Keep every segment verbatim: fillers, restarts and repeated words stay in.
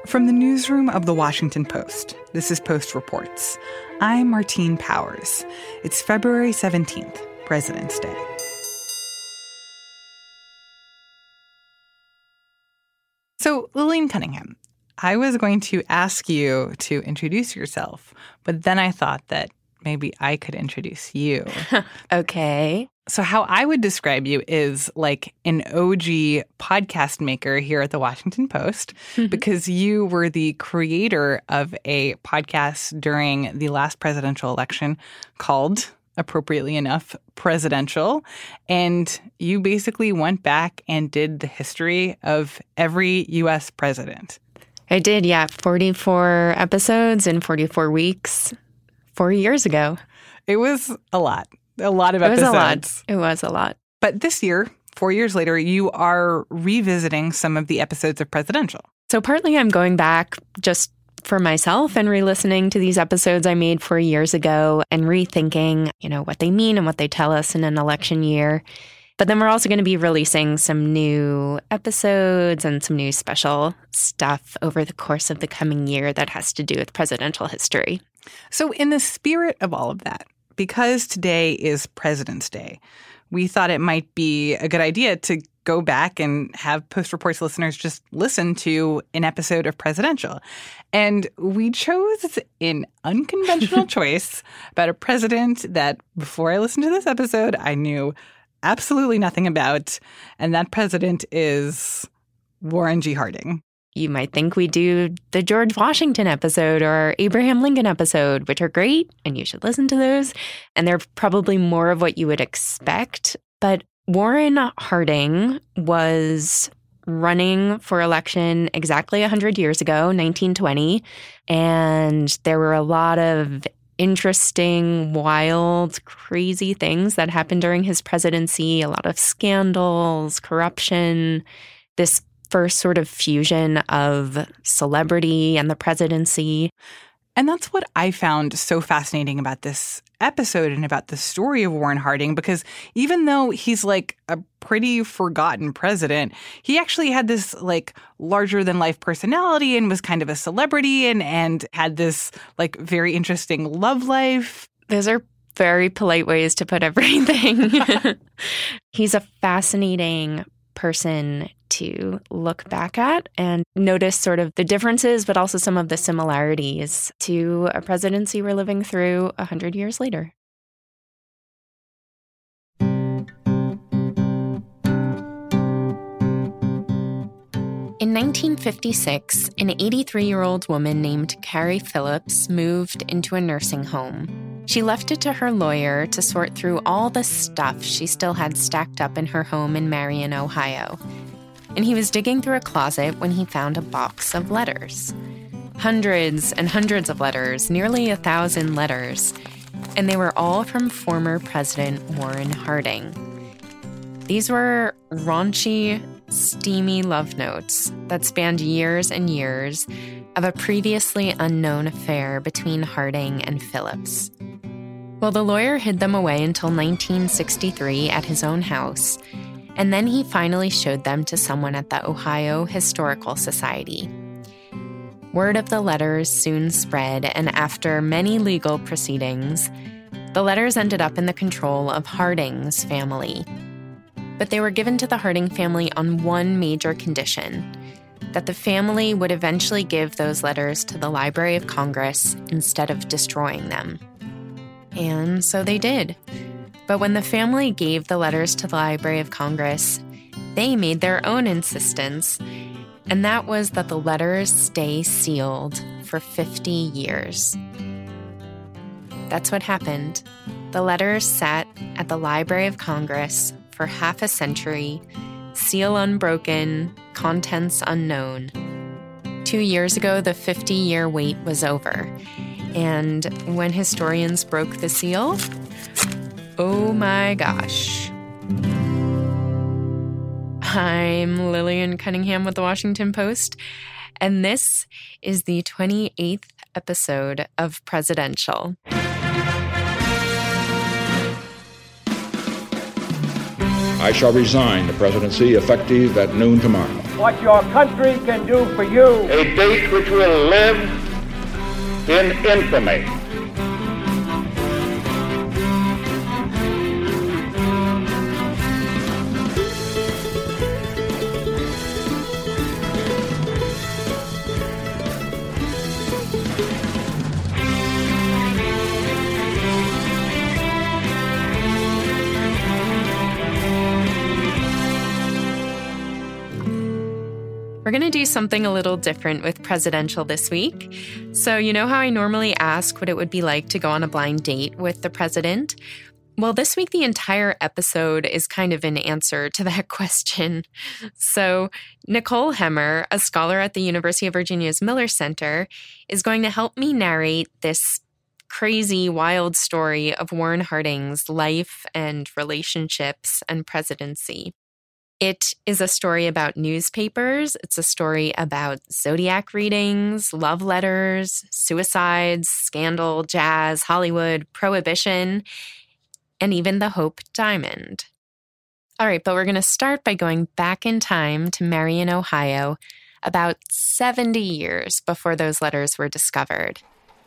From the newsroom of The Washington Post, this is Post Reports. I'm Martine Powers. It's February seventeenth, President's Day. So, Lillian Cunningham, I was going to ask you to introduce yourself, but then I thought that maybe I could introduce you. Okay. So how I would describe you is like an O G podcast maker here at The Washington Post, mm-hmm. because you were the creator of a podcast during the last presidential election called, appropriately enough, Presidential. And you basically went back and did the history of every U S president. I did, yeah. forty-four episodes in forty-four weeks, four years ago. It was a lot. A lot of episodes. It was a lot. It was a lot. But this year, four years later, you are revisiting some of the episodes of Presidential. So partly I'm going back just for myself and re-listening to these episodes I made four years ago and rethinking, you know, what they mean and what they tell us in an election year. But then we're also going to be releasing some new episodes and some new special stuff over the course of the coming year that has to do with presidential history. So in the spirit of all of that, because today is President's Day, we thought it might be a good idea to go back and have Post Reports listeners just listen to an episode of Presidential. And we chose an unconventional choice about a president that, before I listened to this episode, I knew absolutely nothing about. And that president is Warren G. Harding. You might think we do the George Washington episode or Abraham Lincoln episode, which are great, and you should listen to those. And they're probably more of what you would expect. But Warren Harding was running for election exactly one hundred years ago, nineteen twenty. And there were a lot of interesting, wild, crazy things that happened during his presidency, a lot of scandals, corruption, this first sort of fusion of celebrity and the presidency. And that's what I found so fascinating about this episode and about the story of Warren Harding, because even though he's like a pretty forgotten president, he actually had this like larger than life personality and was kind of a celebrity and, and had this like very interesting love life. Those are very polite ways to put everything. He's a fascinating person to look back at and notice sort of the differences, but also some of the similarities to a presidency we're living through one hundred years later. In nineteen fifty-six, an eighty-three-year-old woman named Carrie Phillips moved into a nursing home. She left it to her lawyer to sort through all the stuff she still had stacked up in her home in Marion, Ohio. And he was digging through a closet when he found a box of letters. Hundreds and hundreds of letters, nearly a thousand letters. And they were all from former President Warren Harding. These were raunchy, steamy love notes that spanned years and years of a previously unknown affair between Harding and Phillips. Well, the lawyer hid them away until nineteen sixty-three at his own house, and then he finally showed them to someone at the Ohio Historical Society. Word of the letters soon spread, and after many legal proceedings, the letters ended up in the control of Harding's family. But they were given to the Harding family on one major condition, that the family would eventually give those letters to the Library of Congress instead of destroying them. And so they did. But when the family gave the letters to the Library of Congress, they made their own insistence, and that was that the letters stay sealed for fifty years. That's what happened. The letters sat at the Library of Congress for half a century, seal unbroken, contents unknown. Two years ago, the fifty-year wait was over. And when historians broke the seal, oh my gosh. I'm Lillian Cunningham with The Washington Post, and this is the twenty-eighth episode of Presidential. I shall resign the presidency effective at noon tomorrow. what your country can do for you. A date which will live in infamy. We're going to do something a little different with presidential this week. So you know how I normally ask what it would be like to go on a blind date with the president? Well, this week the entire episode is kind of an answer to that question. So Nicole Hemmer, a scholar at the University of Virginia's Miller Center, is going to help me narrate this crazy, wild story of Warren Harding's life and relationships and presidency. It is a story about newspapers. It's a story about zodiac readings, love letters, suicides, scandal, jazz, Hollywood, prohibition, and even the Hope Diamond. All right, but we're going to start by going back in time to Marion, Ohio, about seventy years before those letters were discovered.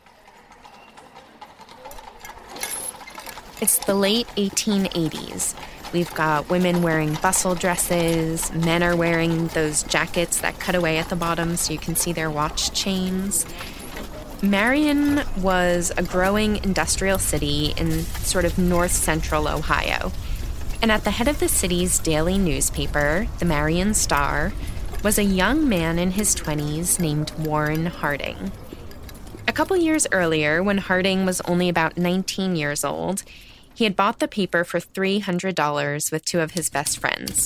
It's the late eighteen eighties. We've got women wearing bustle dresses, men are wearing those jackets that cut away at the bottom so you can see their watch chains. Marion was a growing industrial city in sort of north-central Ohio. And at the head of the city's daily newspaper, the Marion Star, was a young man in his twenties named Warren Harding. A couple years earlier, when Harding was only about nineteen years old, he had bought the paper for three hundred dollars with two of his best friends.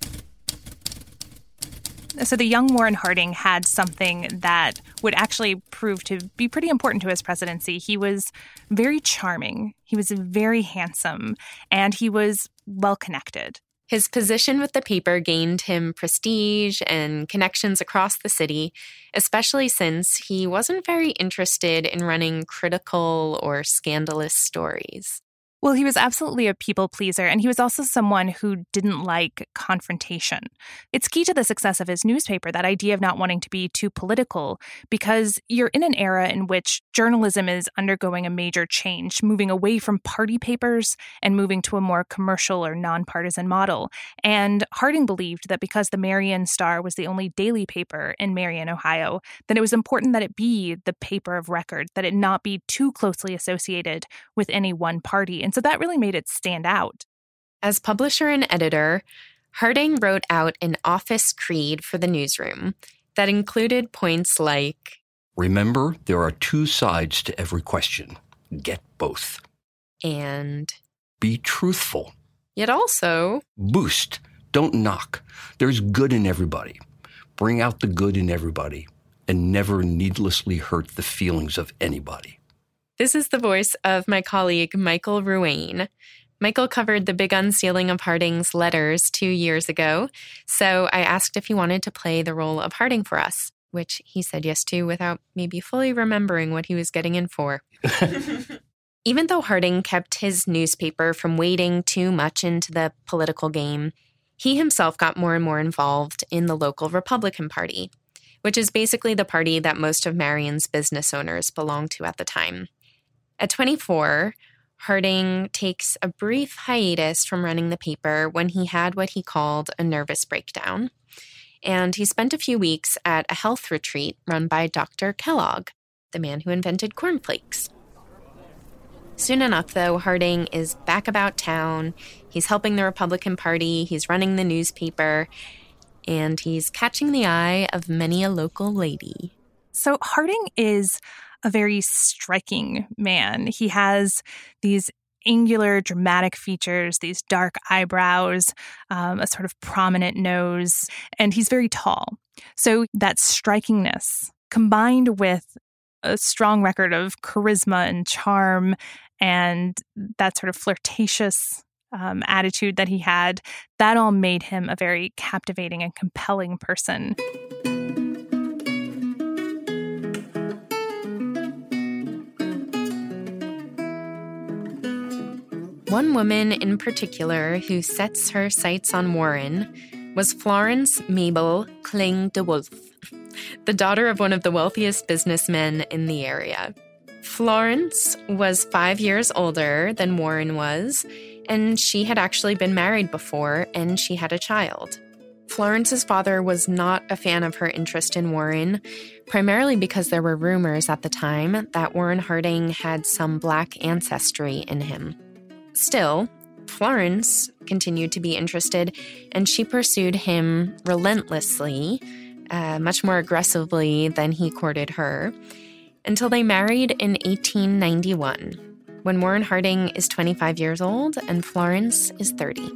So the young Warren Harding had something that would actually prove to be pretty important to his presidency. He was very charming, he was very handsome, and he was well-connected. His position with the paper gained him prestige and connections across the city, especially since he wasn't very interested in running critical or scandalous stories. Well, he was absolutely a people pleaser, and he was also someone who didn't like confrontation. It's key to the success of his newspaper, that idea of not wanting to be too political, because you're in an era in which journalism is undergoing a major change, moving away from party papers and moving to a more commercial or nonpartisan model. And Harding believed that because the Marion Star was the only daily paper in Marion, Ohio, then it was important that it be the paper of record, that it not be too closely associated with any one party. And so that really made it stand out. As publisher and editor, Harding wrote out an office creed for the newsroom that included points like, remember, there are two sides to every question. Get both. And be truthful. Yet also, boost. Don't knock. There's good in everybody. Bring out the good in everybody and never needlessly hurt the feelings of anybody. This is the voice of my colleague, Michael Ruane. Michael covered the big unsealing of Harding's letters two years ago, so I asked if he wanted to play the role of Harding for us, which he said yes to without maybe fully remembering what he was getting in for. Even though Harding kept his newspaper from wading too much into the political game, he himself got more and more involved in the local Republican Party, which is basically the party that most of Marion's business owners belonged to at the time. At twenty-four, Harding takes a brief hiatus from running the paper when he had what he called a nervous breakdown. And he spent a few weeks at a health retreat run by Doctor Kellogg, the man who invented cornflakes. Soon enough, though, Harding is back about town. He's helping the Republican Party. He's running the newspaper. And he's catching the eye of many a local lady. So Harding is a very striking man. He has these angular, dramatic features, these dark eyebrows, um, a sort of prominent nose, and he's very tall. So that strikingness, combined with a strong record of charisma and charm and that sort of flirtatious um, attitude that he had, that all made him a very captivating and compelling person. One woman in particular who sets her sights on Warren was Florence Mabel Kling de Wolf, the daughter of one of the wealthiest businessmen in the area. Florence was five years older than Warren was, and she had actually been married before, and she had a child. Florence's father was not a fan of her interest in Warren, primarily because there were rumors at the time that Warren Harding had some Black ancestry in him. Still, Florence continued to be interested, and she pursued him relentlessly, uh, much more aggressively than he courted her, until they married in eighteen ninety-one, when Warren Harding is twenty-five years old and Florence is thirty.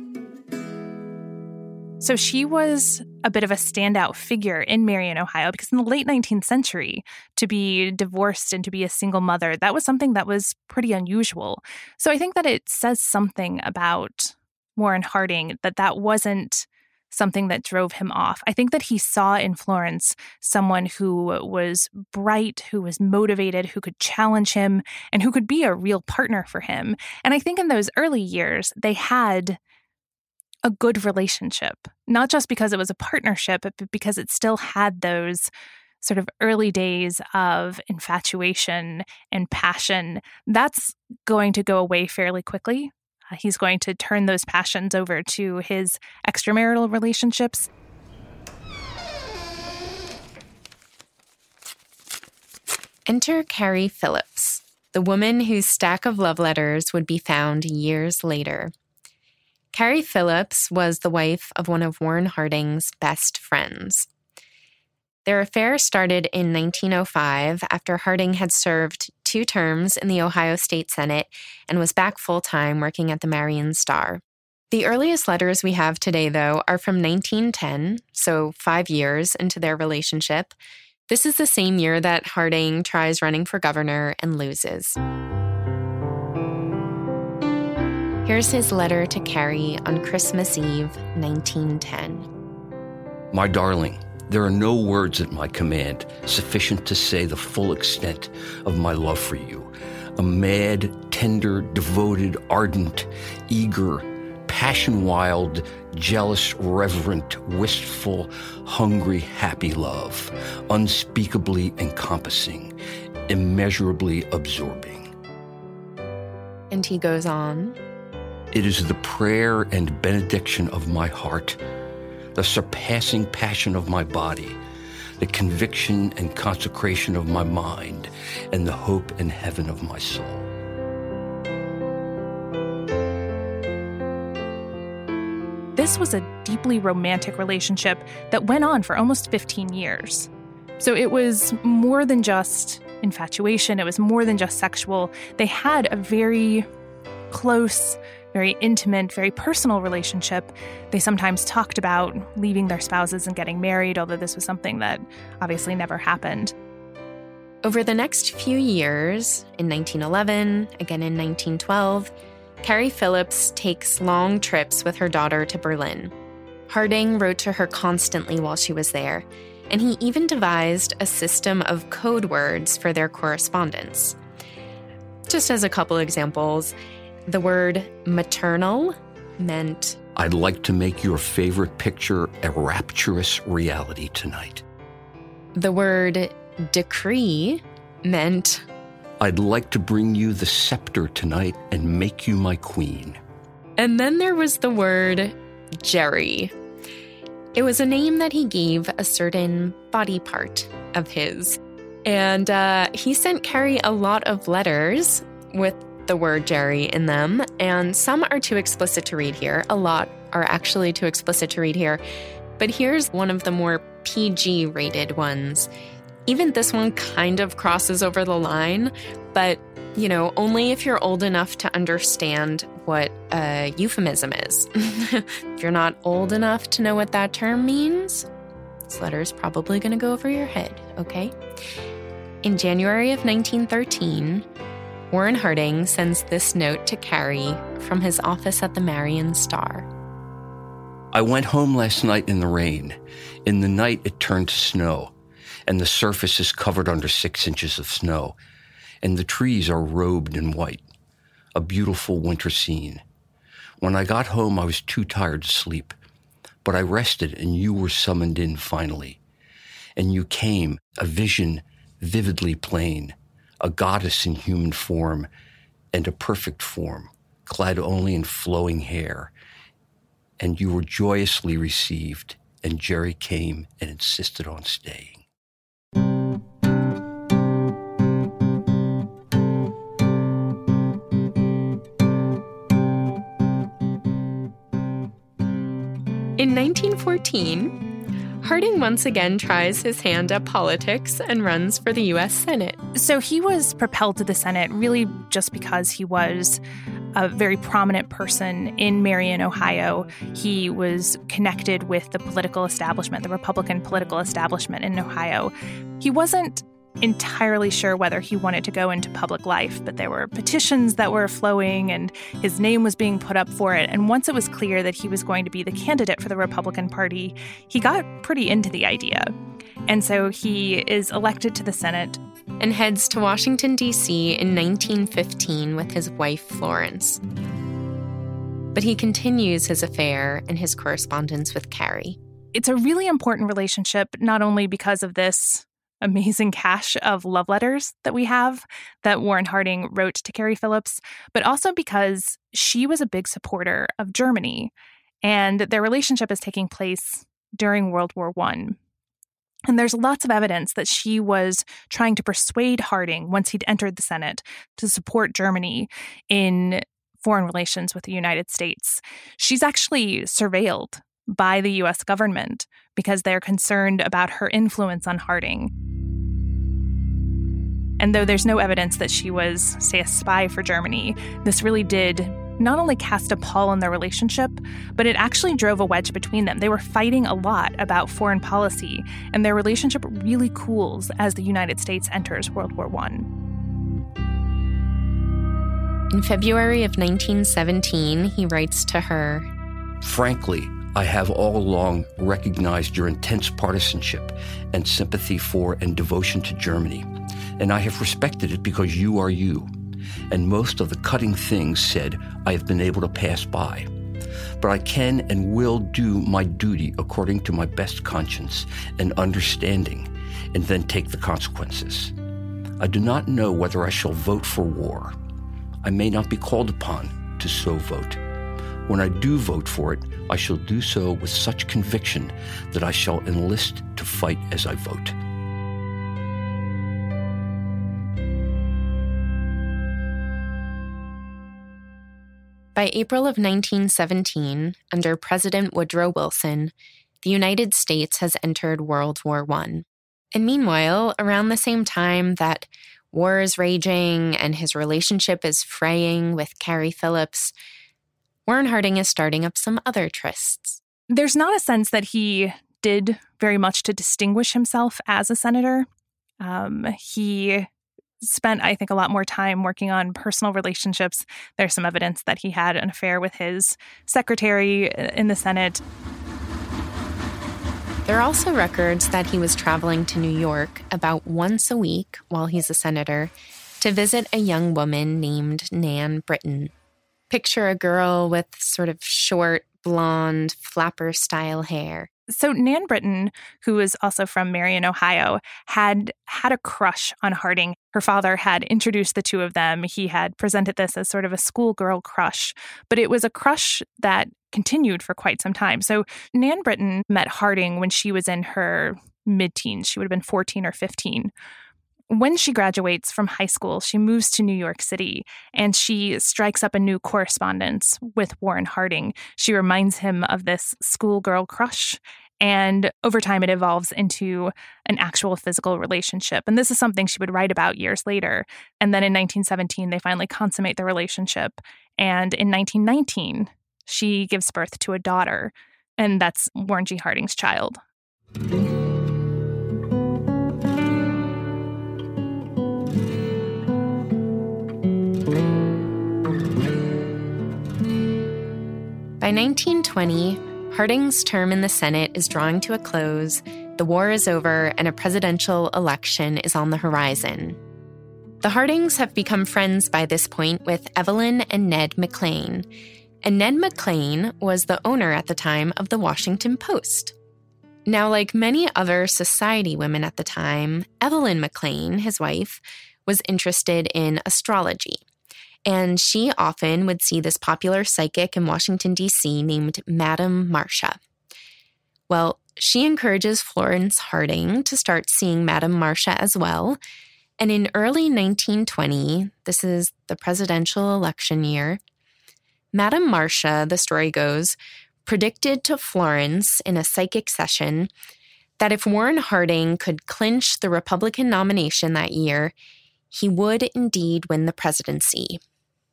So she was a bit of a standout figure in Marion, Ohio, because in the late nineteenth century, to be divorced and to be a single mother, that was something that was pretty unusual. So I think that it says something about Warren Harding that that wasn't something that drove him off. I think that he saw in Florence someone who was bright, who was motivated, who could challenge him, and who could be a real partner for him. And I think in those early years, they had a good relationship, not just because it was a partnership, but because it still had those sort of early days of infatuation and passion. That's going to go away fairly quickly. Uh, he's going to turn those passions over to his extramarital relationships. Enter Carrie Phillips, the woman whose stack of love letters would be found years later. Carrie Phillips was the wife of one of Warren Harding's best friends. Their affair started in nineteen oh five after Harding had served two terms in the Ohio State Senate and was back full-time working at the Marion Star. The earliest letters we have today, though, are from nineteen ten, so five years into their relationship. This is the same year that Harding tries running for governor and loses. Here's his letter to Carrie on Christmas Eve, nineteen ten. My darling, there are no words at my command sufficient to say the full extent of my love for you. A mad, tender, devoted, ardent, eager, passion-wild, jealous, reverent, wistful, hungry, happy love, unspeakably encompassing, immeasurably absorbing. And he goes on. It is the prayer and benediction of my heart, the surpassing passion of my body, the conviction and consecration of my mind, and the hope and heaven of my soul. This was a deeply romantic relationship that went on for almost fifteen years. So it was more than just infatuation. It was more than just sexual. They had a very close, very intimate, very personal relationship. They sometimes talked about leaving their spouses and getting married, although this was something that obviously never happened. Over the next few years, in nineteen eleven, again in nineteen twelve, Carrie Phillips takes long trips with her daughter to Berlin. Harding wrote to her constantly while she was there, and he even devised a system of code words for their correspondence. Just as a couple examples, the word maternal meant, I'd like to make your favorite picture a rapturous reality tonight. The word decree meant, I'd like to bring you the scepter tonight and make you my queen. And then there was the word Jerry. It was a name that he gave a certain body part of his. And uh, he sent Carrie a lot of letters with the word Jerry in them, and some are too explicit to read here. A lot are actually too explicit to read here. But here's one of the more P G-rated ones. Even this one kind of crosses over the line, but, you know, only if you're old enough to understand what a euphemism is. If you're not old enough to know what that term means, this letter's probably going to go over your head, okay? In January of nineteen thirteen, Warren Harding sends this note to Carrie from his office at the Marion Star. I went home last night in the rain. In the night, it turned to snow, and the surface is covered under six inches of snow, and the trees are robed in white. A beautiful winter scene. When I got home, I was too tired to sleep. But I rested, and you were summoned in finally. And you came, a vision vividly plain, a goddess in human form, and a perfect form, clad only in flowing hair. And you were joyously received, and Jerry came and insisted on staying. In nineteen fourteen, Harding once again tries his hand at politics and runs for the U S Senate. So he was propelled to the Senate really just because he was a very prominent person in Marion, Ohio. He was connected with the political establishment, the Republican political establishment in Ohio. He wasn't entirely sure whether he wanted to go into public life, but there were petitions that were flowing and his name was being put up for it. And once it was clear that he was going to be the candidate for the Republican Party, he got pretty into the idea. And so he is elected to the Senate and heads to Washington, D C in nineteen fifteen with his wife, Florence. But he continues his affair and his correspondence with Carrie. It's a really important relationship, not only because of this amazing cache of love letters that we have that Warren Harding wrote to Carrie Phillips, but also because she was a big supporter of Germany, and their relationship is taking place during World War One. And there's lots of evidence that she was trying to persuade Harding, once he'd entered the Senate, to support Germany in foreign relations with the United States. She's actually surveilled by the U S government because they're concerned about her influence on Harding. And though there's no evidence that she was, say, a spy for Germany, this really did not only cast a pall in their relationship, but it actually drove a wedge between them. They were fighting a lot about foreign policy, and their relationship really cools as the United States enters World War One. In February of nineteen seventeen, he writes to her, "Frankly, I have all along recognized your intense partisanship and sympathy for and devotion to Germany, and I have respected it because you are you. And most of the cutting things said I have been able to pass by. But I can and will do my duty according to my best conscience and understanding, and then take the consequences. I do not know whether I shall vote for war. I may not be called upon to so vote. When I do vote for it, I shall do so with such conviction that I shall enlist to fight as I vote." By April of nineteen seventeen, under President Woodrow Wilson, the United States has entered World War One. And meanwhile, around the same time that war is raging and his relationship is fraying with Carrie Phillips, Warren Harding is starting up some other trysts. There's not a sense that he did very much to distinguish himself as a senator. Um, he spent, I think, a lot more time working on personal relationships. There's some evidence that he had an affair with his secretary in the Senate. There are also records that he was traveling to New York about once a week while he's a senator to visit a young woman named Nan Britton. Picture a girl with sort of short, blonde, flapper-style hair. So Nan Britton, who is also from Marion, Ohio, had had a crush on Harding. Her father had introduced the two of them. He had presented this as sort of a schoolgirl crush, but it was a crush that continued for quite some time. So Nan Britton met Harding when she was in her mid-teens. She would have been fourteen or fifteen. When she graduates from high school, she moves to New York City, and she strikes up a new correspondence with Warren Harding. She reminds him of this schoolgirl crush, and over time it evolves into an actual physical relationship. And this is something she would write about years later. And then in nineteen seventeen, they finally consummate the relationship. And in nineteen nineteen, she gives birth to a daughter, and that's Warren G. Harding's child. By nineteen twenty, Harding's term in the Senate is drawing to a close, the war is over, and a presidential election is on the horizon. The Hardings have become friends by this point with Evelyn and Ned McLean. And Ned McClain was the owner at the time of the Washington Post. Now, like many other society women at the time, Evelyn McClain, his wife, was interested in astrology. And she often would see this popular psychic in Washington, D C named Madame Marcia. Well, she encourages Florence Harding to start seeing Madame Marcia as well. And in early nineteen twenty, this is the presidential election year, Madame Marcia, the story goes, predicted to Florence in a psychic session that if Warren Harding could clinch the Republican nomination that year, he would indeed win the presidency.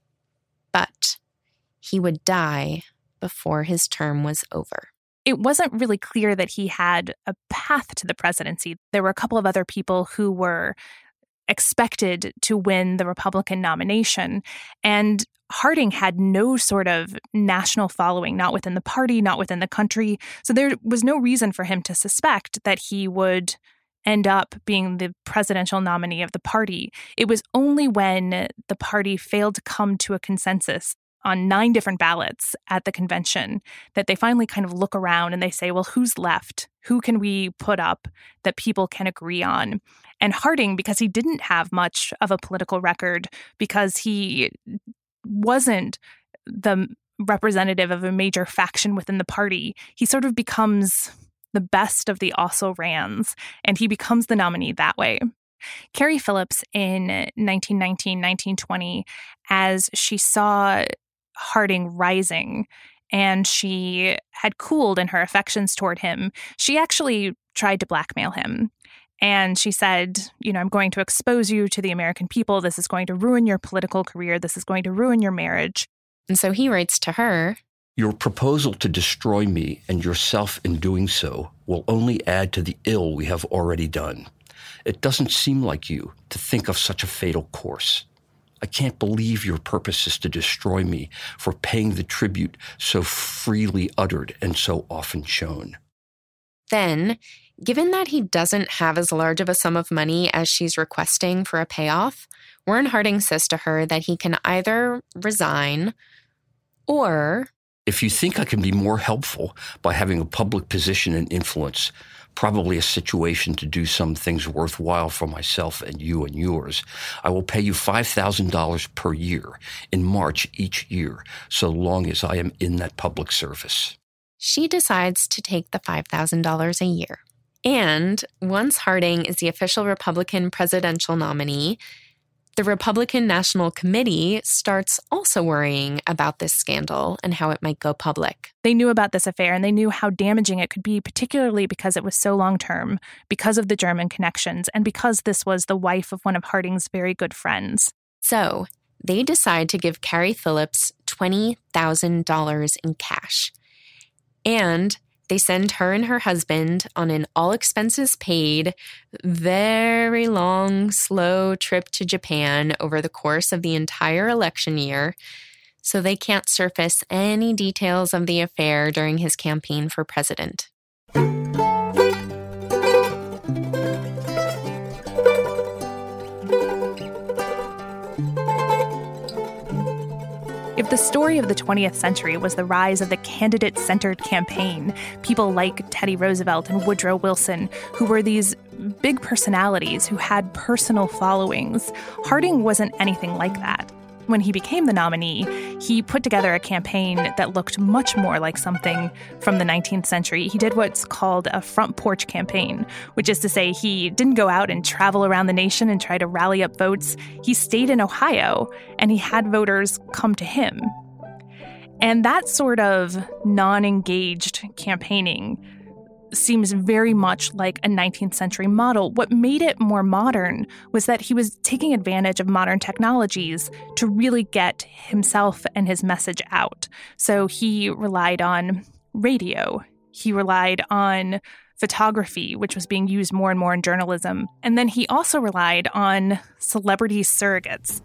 But he would die before his term was over. It wasn't really clear that he had a path to the presidency. There were a couple of other people who were expected to win the Republican nomination, and Harding had no sort of national following, not within the party, not within the country. So there was no reason for him to suspect that he would end up being the presidential nominee of the party. It was only when the party failed to come to a consensus on nine different ballots at the convention that they finally kind of look around and they say, well, who's left? Who can we put up that people can agree on? And Harding, because he didn't have much of a political record, because he wasn't the representative of a major faction within the party, he sort of becomes the best of the also-rans, and he becomes the nominee that way. Carrie Phillips in nineteen nineteen, nineteen twenty, as she saw Harding rising and she had cooled in her affections toward him, she actually tried to blackmail him. And she said, you know, I'm going to expose you to the American people. This is going to ruin your political career. This is going to ruin your marriage. And so he writes to her, your proposal to destroy me and yourself in doing so will only add to the ill we have already done. It doesn't seem like you to think of such a fatal course. I can't believe your purpose is to destroy me for paying the tribute so freely uttered and so often shown. Then, given that he doesn't have as large of a sum of money as she's requesting for a payoff, Warren Harding says to her that he can either resign or... If you think I can be more helpful by having a public position and influence, probably a situation to do some things worthwhile for myself and you and yours, I will pay you five thousand dollars per year in March each year, so long as I am in that public service. She decides to take the five thousand dollars a year. And once Harding is the official Republican presidential nominee, the Republican National Committee starts also worrying about this scandal and how it might go public. They knew about this affair and they knew how damaging it could be, particularly because it was so long-term, because of the German connections, and because this was the wife of one of Harding's very good friends. So they decide to give Carrie Phillips twenty thousand dollars in cash. And they send her and her husband on an all-expenses-paid, very long, slow trip to Japan over the course of the entire election year, so they can't surface any details of the affair during his campaign for president. If the story of the twentieth century was the rise of the candidate-centered campaign, people like Teddy Roosevelt and Woodrow Wilson, who were these big personalities who had personal followings, Harding wasn't anything like that. When he became the nominee, he put together a campaign that looked much more like something from the nineteenth century. He did what's called a front porch campaign, which is to say he didn't go out and travel around the nation and try to rally up votes. He stayed in Ohio, and he had voters come to him. And that sort of non-engaged campaigning seems very much like a nineteenth century model. What made it more modern was that he was taking advantage of modern technologies to really get himself and his message out. So he relied on radio. He relied on photography, which was being used more and more in journalism. And then he also relied on celebrity surrogates.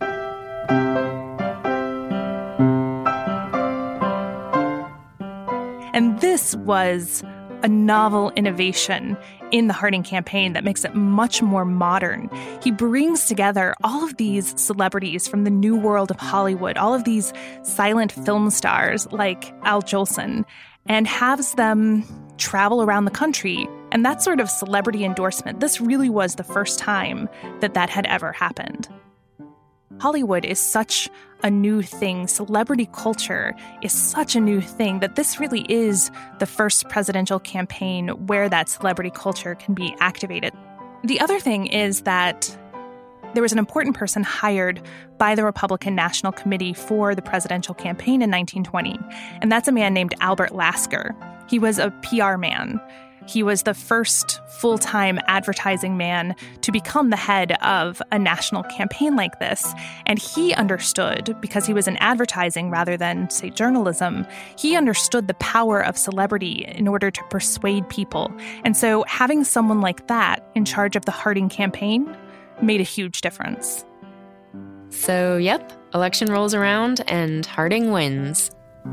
And this was a novel innovation in the Harding campaign that makes it much more modern. He brings together all of these celebrities from the new world of Hollywood, all of these silent film stars like Al Jolson, and has them travel around the country. And that sort of celebrity endorsement, this really was the first time that that had ever happened. Hollywood is such a new thing. Celebrity culture is such a new thing that this really is the first presidential campaign where that celebrity culture can be activated. The other thing is that there was an important person hired by the Republican National Committee for the presidential campaign in nineteen twenty, and that's a man named Albert Lasker. He was a P R man. He was the first full-time advertising man to become the head of a national campaign like this. And he understood, because he was in advertising rather than, say, journalism, he understood the power of celebrity in order to persuade people. And so having someone like that in charge of the Harding campaign made a huge difference. So, yep, election rolls around and Harding wins.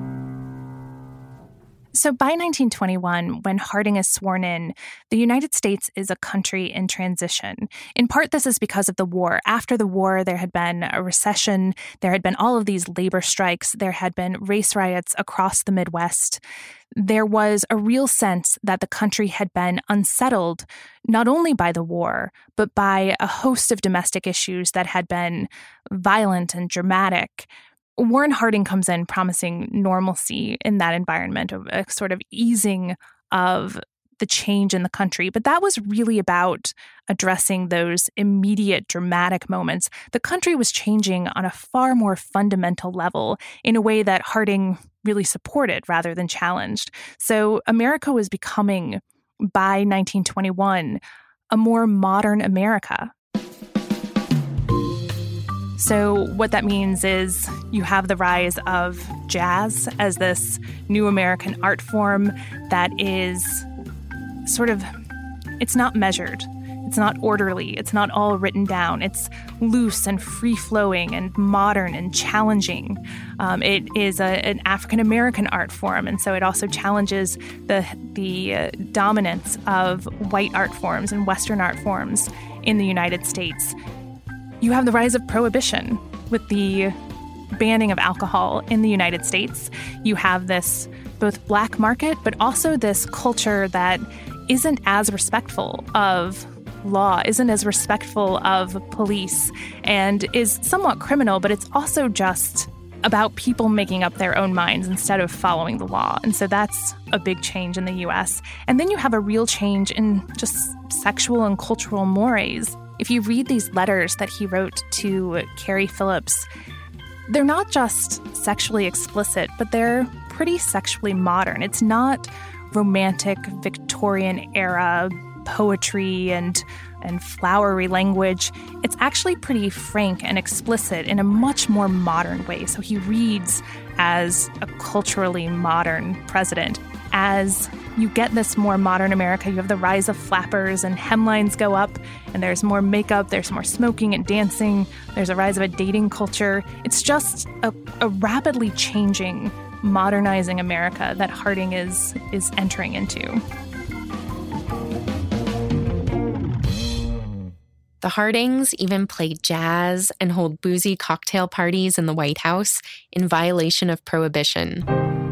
So by nineteen twenty-one, when Harding is sworn in, the United States is a country in transition. In part, this is because of the war. After the war, there had been a recession. There had been all of these labor strikes. There had been race riots across the Midwest. There was a real sense that the country had been unsettled, not only by the war, but by a host of domestic issues that had been violent and dramatic. Warren Harding comes in promising normalcy in that environment, a sort of easing of the change in the country. But that was really about addressing those immediate dramatic moments. The country was changing on a far more fundamental level in a way that Harding really supported rather than challenged. So America was becoming, by nineteen twenty-one, a more modern America. So what that means is you have the rise of jazz as this new American art form that is sort of, it's not measured. It's not orderly. It's not all written down. It's loose and free-flowing and modern and challenging. Um, it is a, an African-American art form, and so it also challenges the, the uh, dominance of white art forms and Western art forms in the United States. You have the rise of prohibition with the banning of alcohol in the United States. You have this both black market, but also this culture that isn't as respectful of law, isn't as respectful of police, and is somewhat criminal, but it's also just about people making up their own minds instead of following the law. And so that's a big change in the U S. And then you have a real change in just sexual and cultural mores. If you read these letters that he wrote to Carey Phillips, they're not just sexually explicit, but they're pretty sexually modern. It's not romantic Victorian era poetry and and flowery language. It's actually pretty frank and explicit in a much more modern way. So he reads as a culturally modern president. As you get this more modern America, you have the rise of flappers and hemlines go up, and there's more makeup, there's more smoking and dancing, there's a rise of a dating culture. It's just a, a rapidly changing, modernizing America that Harding is is entering into. The Hardings even play jazz and hold boozy cocktail parties in the White House in violation of prohibition.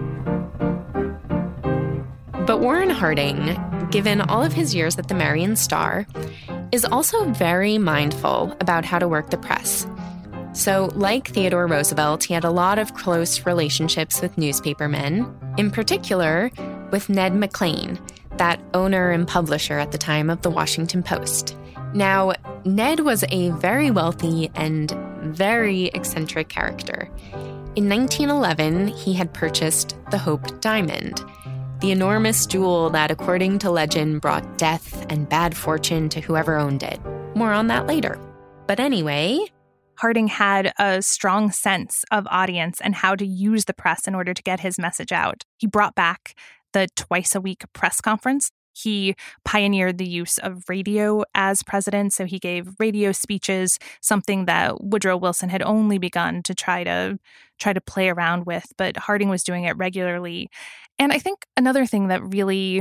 But Warren Harding, given all of his years at the Marion Star, is also very mindful about how to work the press. So, like Theodore Roosevelt, he had a lot of close relationships with newspapermen, in particular with Ned McLean, that owner and publisher at the time of the Washington Post. Now, Ned was a very wealthy and very eccentric character. In nineteen eleven, he had purchased the Hope Diamond, the enormous jewel that, according to legend, brought death and bad fortune to whoever owned it. More on that later. But anyway, Harding had a strong sense of audience and how to use the press in order to get his message out. He brought back the twice-a-week press conference. He pioneered the use of radio as president, so he gave radio speeches, something that Woodrow Wilson had only begun to try to try to play around with, but Harding was doing it regularly. And I think another thing that really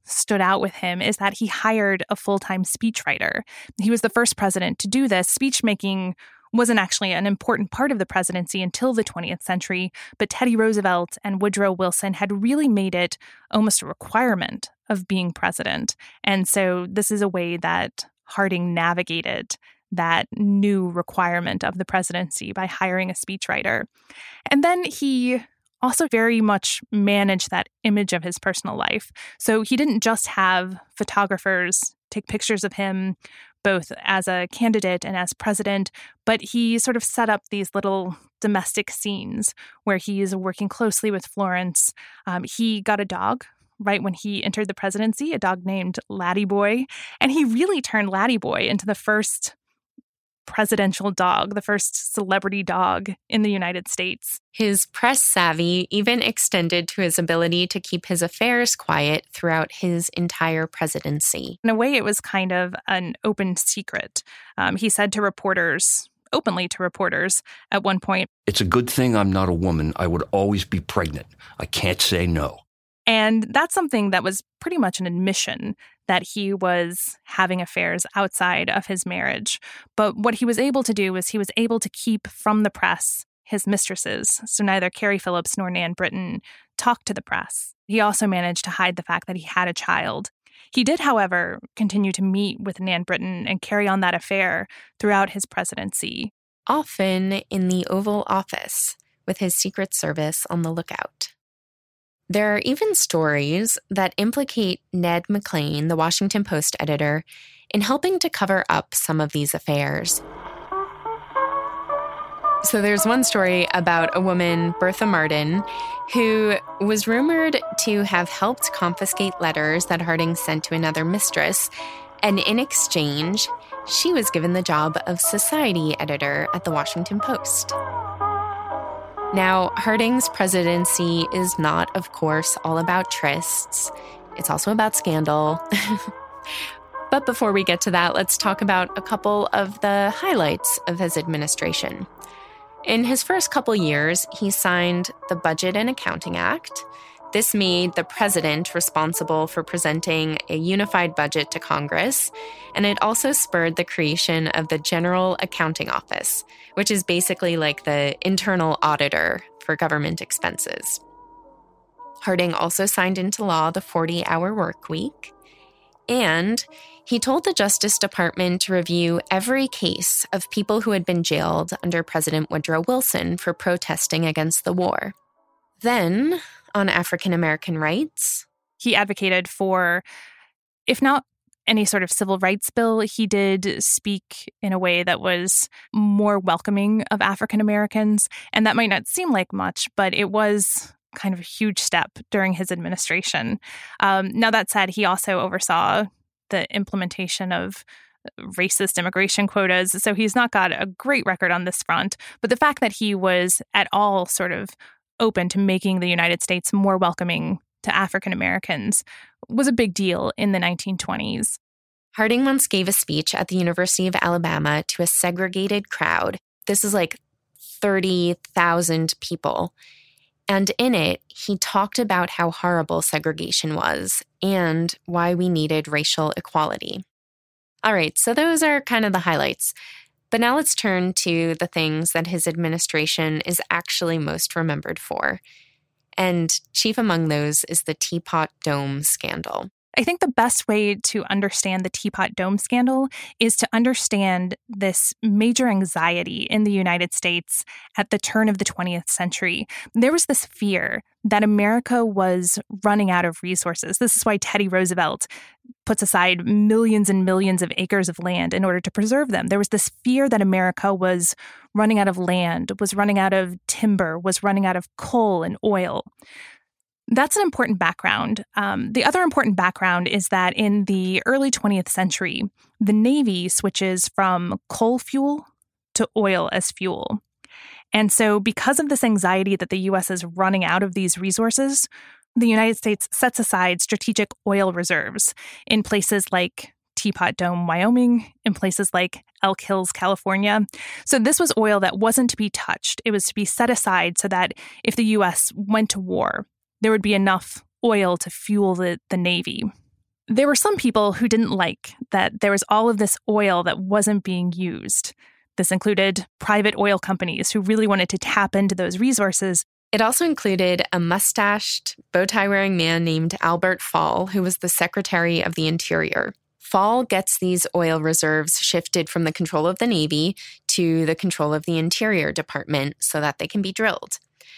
stood out with him is that he hired a full-time speechwriter. He was the first president to do this. Speech-making wasn't actually an important part of the presidency until the twentieth century, but Teddy Roosevelt and Woodrow Wilson had really made it almost a requirement of being president. And so this is a way that Harding navigated that new requirement of the presidency by hiring a speechwriter. And then he also very much managed that image of his personal life. So he didn't just have photographers take pictures of him, both as a candidate and as president, but he sort of set up these little domestic scenes where he's working closely with Florence. Um, he got a dog right when he entered the presidency, a dog named Laddie Boy, and he really turned Laddie Boy into the first presidential dog, the first celebrity dog in the United States. His press savvy even extended to his ability to keep his affairs quiet throughout his entire presidency. In a way, it was kind of an open secret. Um, he said to reporters, openly to reporters at one point, "It's a good thing I'm not a woman. I would always be pregnant. I can't say no." And that's something that was pretty much an admission that he was having affairs outside of his marriage. But what he was able to do was he was able to keep from the press his mistresses. So neither Carey Phillips nor Nan Britton talked to the press. He also managed to hide the fact that he had a child. He did, however, continue to meet with Nan Britton and carry on that affair throughout his presidency. Often in the Oval Office, with his Secret Service on the lookout. There are even stories that implicate Ned McClain, the Washington Post editor, in helping to cover up some of these affairs. So there's one story about a woman, Bertha Martin, who was rumored to have helped confiscate letters that Harding sent to another mistress, and in exchange, she was given the job of society editor at the Washington Post. Now, Harding's presidency is not, of course, all about trysts. It's also about scandal. But before we get to that, let's talk about a couple of the highlights of his administration. In his first couple years, he signed the Budget and Accounting Act. This made the president responsible for presenting a unified budget to Congress, and it also spurred the creation of the General Accounting Office, which is basically like the internal auditor for government expenses. Harding also signed into law the forty-hour work week, and he told the Justice Department to review every case of people who had been jailed under President Woodrow Wilson for protesting against the war. Then, on African American rights, he advocated for, if not any sort of civil rights bill, he did speak in a way that was more welcoming of African Americans. And that might not seem like much, but it was kind of a huge step during his administration. Um, now, that said, he also oversaw the implementation of racist immigration quotas. So he's not got a great record on this front. But the fact that he was at all sort of open to making the United States more welcoming to African Americans was a big deal in the nineteen twenties. Harding once gave a speech at the University of Alabama to a segregated crowd. This is like thirty thousand people. And in it, he talked about how horrible segregation was and why we needed racial equality. All right, so those are kind of the highlights. But now let's turn to the things that his administration is actually most remembered for. And chief among those is the Teapot Dome scandal. I think the best way to understand the Teapot Dome scandal is to understand this major anxiety in the United States at the turn of the twentieth century. There was this fear that America was running out of resources. This is why Teddy Roosevelt puts aside millions and millions of acres of land in order to preserve them. There was this fear that America was running out of land, was running out of timber, was running out of coal and oil. That's an important background. Um, the other important background is that in the early twentieth century, the Navy switches from coal fuel to oil as fuel. And so because of this anxiety that the U S is running out of these resources, the United States sets aside strategic oil reserves in places like Teapot Dome, Wyoming, in places like Elk Hills, California. So this was oil that wasn't to be touched. It was to be set aside so that if the U S went to war, there would be enough oil to fuel the, the Navy. There were some people who didn't like that there was all of this oil that wasn't being used. This included private oil companies who really wanted to tap into those resources. It also included a mustached, bow-tie-wearing man named Albert Fall, who was the Secretary of the Interior. Fall gets these oil reserves shifted from the control of the Navy to the control of the Interior Department so that they can be drilled.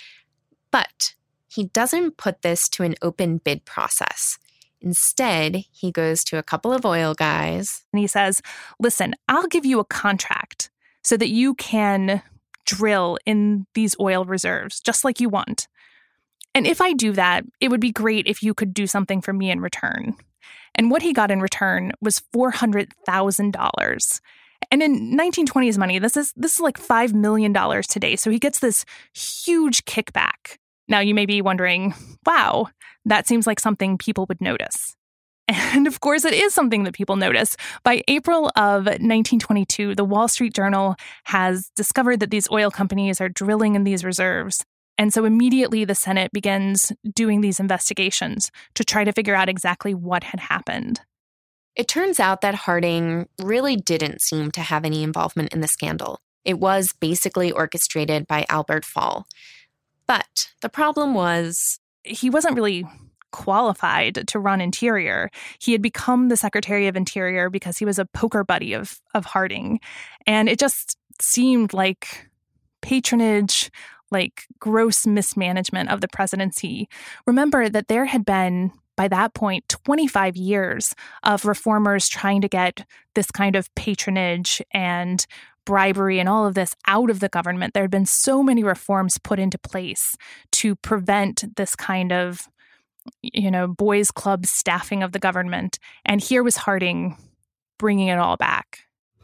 But he doesn't put this to an open bid process. Instead, he goes to a couple of oil guys. And he says, listen, I'll give you a contract so that you can drill in these oil reserves just like you want. And if I do that, it would be great if you could do something for me in return. And what he got in return was four hundred thousand dollars. And in nineteen twenties money, this is this is like five million dollars today. So he gets this huge kickback. Now, you may be wondering, wow, that seems like something people would notice. And of course, it is something that people notice. By April of nineteen twenty-two, the Wall Street Journal has discovered that these oil companies are drilling in these reserves. And so immediately the Senate begins doing these investigations to try to figure out exactly what had happened. It turns out that Harding really didn't seem to have any involvement in the scandal. It was basically orchestrated by Albert Fall. But the problem was he wasn't really qualified to run Interior. He had become the Secretary of Interior because he was a poker buddy of, of Harding. And it just seemed like patronage, like gross mismanagement of the presidency. Remember that there had been, by that point, twenty-five years of reformers trying to get this kind of patronage and bribery and all of this out of the government. There had been so many reforms put into place to prevent this kind of, you know, boys' club staffing of the government. And here was Harding bringing it all back.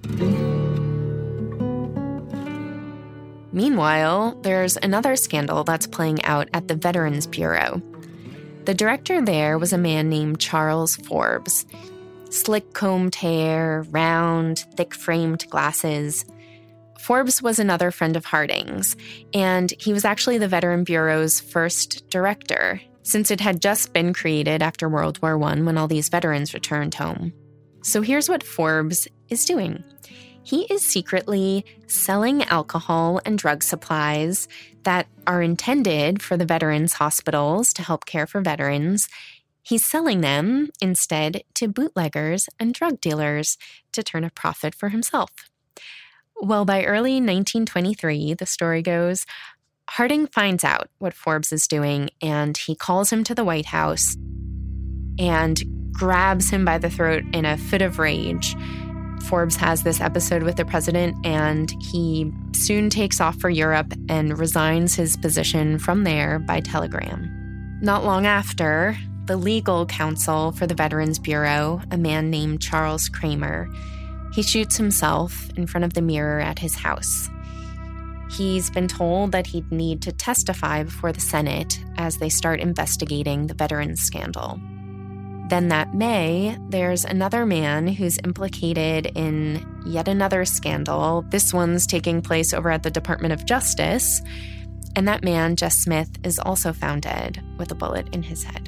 Meanwhile, there's another scandal that's playing out at the Veterans Bureau. The director there was a man named Charles Forbes. Slick-combed hair, round, thick-framed glasses. Forbes was another friend of Harding's, and he was actually the Veteran Bureau's first director, since it had just been created after World War One when all these veterans returned home. So here's what Forbes is doing. He is secretly selling alcohol and drug supplies that are intended for the veterans' hospitals to help care for veterans. He's selling them instead to bootleggers and drug dealers to turn a profit for himself. Well, by early nineteen twenty-three, the story goes, Harding finds out what Forbes is doing, and he calls him to the White House and grabs him by the throat in a fit of rage. Forbes has this episode with the president, and he soon takes off for Europe and resigns his position from there by telegram. Not long after, the legal counsel for the Veterans Bureau, a man named Charles Kramer, he shoots himself in front of the mirror at his house. He's been told that he'd need to testify before the Senate as they start investigating the veterans scandal. Then that May, there's another man who's implicated in yet another scandal. This one's taking place over at the Department of Justice. And that man, Jess Smith, is also found dead with a bullet in his head.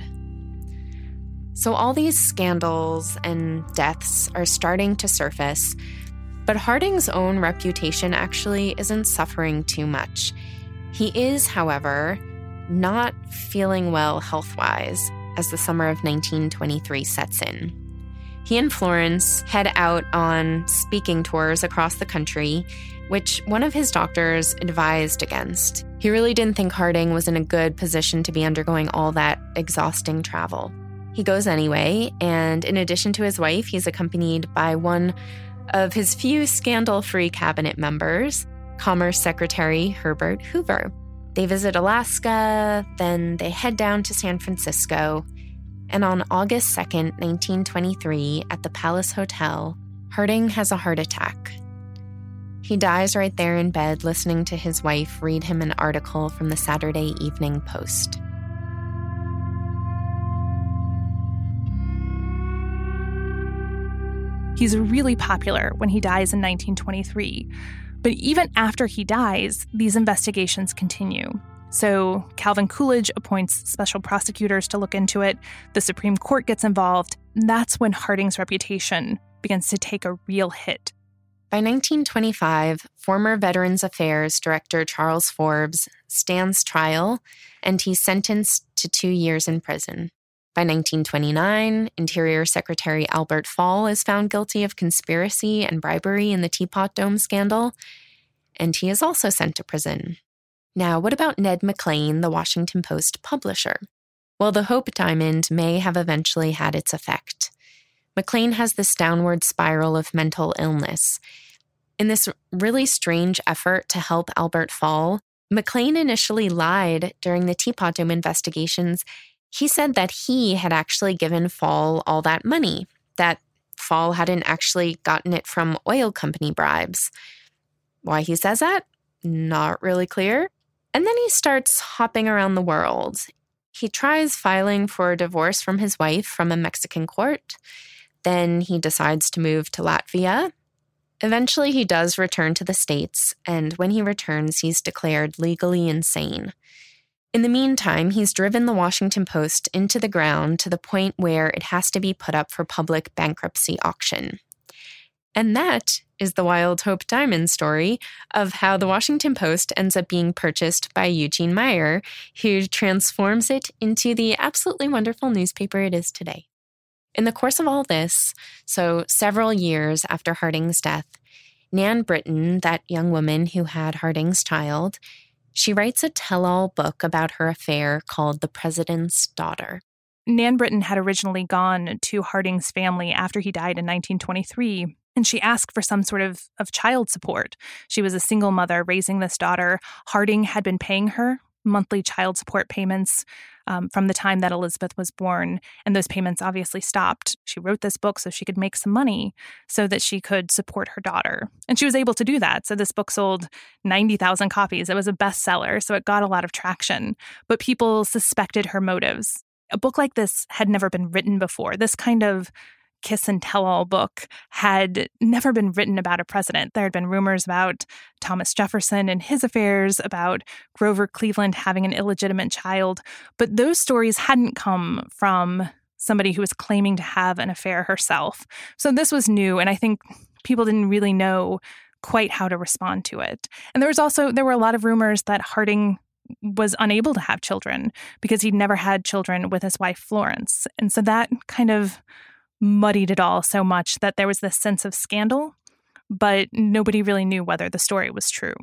So all these scandals and deaths are starting to surface, but Harding's own reputation actually isn't suffering too much. He is, however, not feeling well health-wise as the summer of nineteen twenty-three sets in. He and Florence head out on speaking tours across the country, which one of his doctors advised against. He really didn't think Harding was in a good position to be undergoing all that exhausting travel. He goes anyway, and in addition to his wife, he's accompanied by one of his few scandal-free cabinet members, Commerce Secretary Herbert Hoover. They visit Alaska, then they head down to San Francisco, and on August second, nineteen twenty-three, at the Palace Hotel, Harding has a heart attack. He dies right there in bed, listening to his wife read him an article from the Saturday Evening Post. He's really popular when he dies in nineteen twenty-three. But even after he dies, these investigations continue. So Calvin Coolidge appoints special prosecutors to look into it. The Supreme Court gets involved. And that's when Harding's reputation begins to take a real hit. By nineteen twenty-five, former Veterans Affairs Director Charles Forbes stands trial, and he's sentenced to two years in prison. By nineteen twenty-nine, Interior Secretary Albert Fall is found guilty of conspiracy and bribery in the Teapot Dome scandal, and he is also sent to prison. Now, what about Ned McClain, the Washington Post publisher? Well, the Hope Diamond may have eventually had its effect. McClain has this downward spiral of mental illness. In this really strange effort to help Albert Fall, McClain initially lied during the Teapot Dome investigations. He said that he had actually given Fall all that money, that Fall hadn't actually gotten it from oil company bribes. Why he says that? Not really clear. And then he starts hopping around the world. He tries filing for a divorce from his wife from a Mexican court. Then he decides to move to Latvia. Eventually, he does return to the States, and when he returns, he's declared legally insane. In the meantime, he's driven the Washington Post into the ground to the point where it has to be put up for public bankruptcy auction. And that is the Wild Hope Diamond story of how the Washington Post ends up being purchased by Eugene Meyer, who transforms it into the absolutely wonderful newspaper it is today. In the course of all this, so several years after Harding's death, Nan Britton, that young woman who had Harding's child, she writes a tell-all book about her affair called The President's Daughter. Nan Britton had originally gone to Harding's family after he died in nineteen twenty-three, and she asked for some sort of, of child support. She was a single mother raising this daughter. Harding had been paying her monthly child support payments um, from the time that Elizabeth was born, and those payments obviously stopped. She wrote this book so she could make some money so that she could support her daughter. And she was able to do that. So this book sold ninety thousand copies. It was a bestseller, so it got a lot of traction. But people suspected her motives. A book like this had never been written before. This kind of kiss and tell-all book had never been written about a president. There had been rumors about Thomas Jefferson and his affairs, about Grover Cleveland having an illegitimate child, but those stories hadn't come from somebody who was claiming to have an affair herself. So this was new, and I think people didn't really know quite how to respond to it. And there was also, there were a lot of rumors that Harding was unable to have children because he'd never had children with his wife, Florence. And so that kind of muddied it all so much that there was this sense of scandal, but nobody really knew whether the story was true.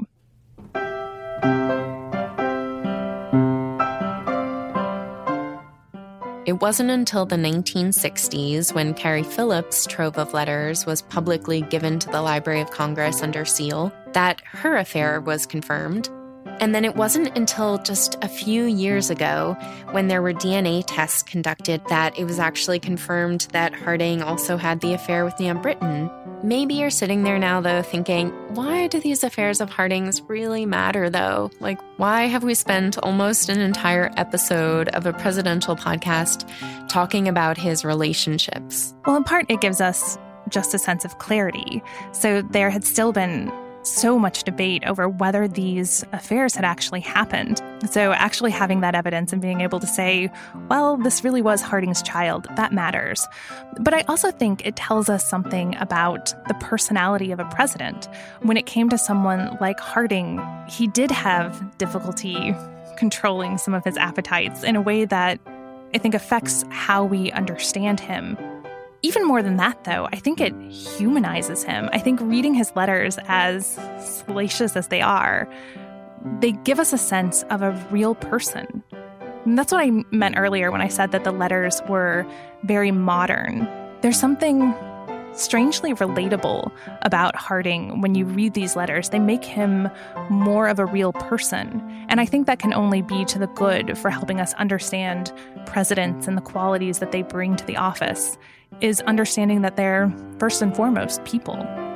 It wasn't until the nineteen sixties, when Carrie Phillips' trove of letters was publicly given to the Library of Congress under seal, that her affair was confirmed. And then it wasn't until just a few years ago, when there were D N A tests conducted, that it was actually confirmed that Harding also had the affair with Nan Britton. Maybe you're sitting there now, though, thinking, why do these affairs of Harding's really matter, though? Like, why have we spent almost an entire episode of a presidential podcast talking about his relationships? Well, in part, it gives us just a sense of clarity. So there had still been so much debate over whether these affairs had actually happened. So actually having that evidence and being able to say, well, this really was Harding's child, that matters. But I also think it tells us something about the personality of a president. When it came to someone like Harding, he did have difficulty controlling some of his appetites in a way that I think affects how we understand him. Even more than that, though, I think it humanizes him. I think reading his letters, as salacious as they are, they give us a sense of a real person. And that's what I meant earlier when I said that the letters were very modern. There's something strangely relatable about Harding when you read these letters. They make him more of a real person. And I think that can only be to the good for helping us understand presidents and the qualities that they bring to the office, is understanding that they're first and foremost people.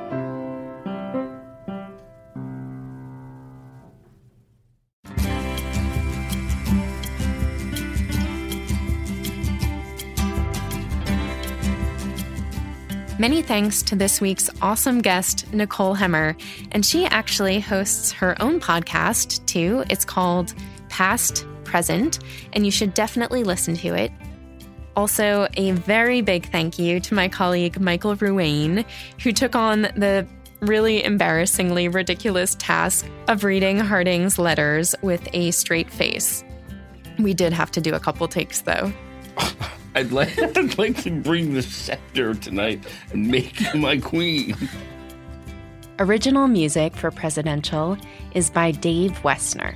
Many thanks to this week's awesome guest, Nicole Hemmer. And she actually hosts her own podcast, too. It's called past, present, and you should definitely listen to it. Also, a very big thank you to my colleague Michael Ruane, who took on the really embarrassingly ridiculous task of reading Harding's letters with a straight face. We did have to do a couple takes, though. I'd like, I'd like to bring the scepter tonight and make you my queen. Original music for Presidential is by Dave Wessner.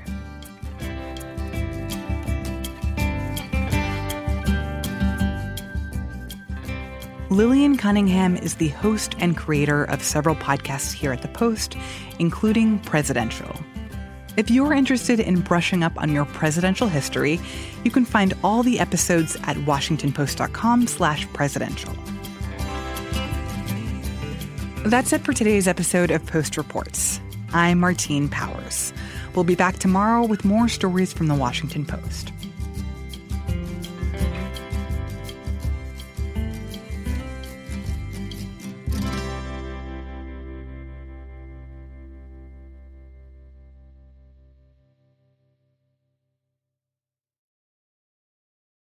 Lillian Cunningham is the host and creator of several podcasts here at The Post, including Presidential. If you're interested in brushing up on your presidential history, you can find all the episodes at washingtonpost.com slash presidential. That's it for today's episode of Post Reports. I'm Martine Powers. We'll be back tomorrow with more stories from the Washington Post.